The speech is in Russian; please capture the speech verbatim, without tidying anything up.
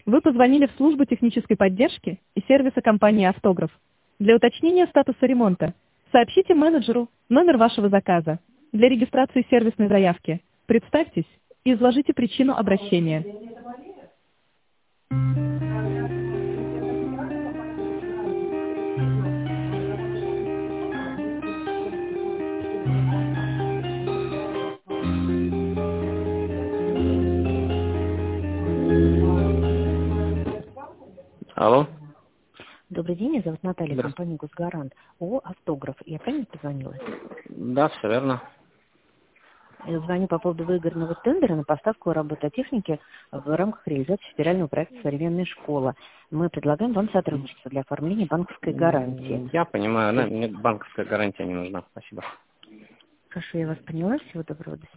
Вы позвонили в службу технической поддержки и сервиса компании «Автограф». Для уточнения статуса ремонта сообщите менеджеру номер вашего заказа. Для регистрации сервисной заявки представьтесь и изложите причину обращения. Алло. Добрый день, меня зовут Наталья, Здравствуйте. компания «Госгарант». ООО «Автограф». Я правильно позвонила? Да, все верно. Я звоню по поводу выигранного тендера на поставку робототехники в рамках реализации федерального проекта «Современная школа». Мы предлагаем вам сотрудничество для оформления банковской гарантии. Я понимаю, да, мне банковская гарантия не нужна. Спасибо. Хорошо, я вас поняла. Всего доброго. До свидания.